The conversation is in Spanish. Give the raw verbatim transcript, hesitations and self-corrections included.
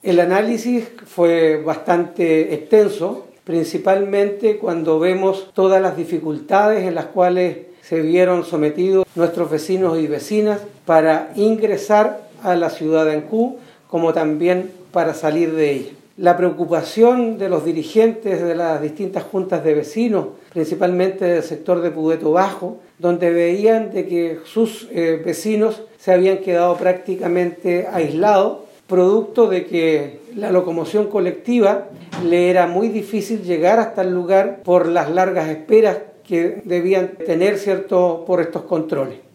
El análisis fue bastante extenso, principalmente cuando vemos todas las dificultades en las cuales se vieron sometidos nuestros vecinos y vecinas para ingresar a la ciudad de Ancud, como también para salir de ella. La preocupación de los dirigentes de las distintas juntas de vecinos, principalmente del sector de Pudeto Bajo, donde veían de que sus eh, vecinos se habían quedado prácticamente aislados, producto de que la locomoción colectiva le era muy difícil llegar hasta el lugar por las largas esperas que debían tener, ¿cierto?, por estos controles.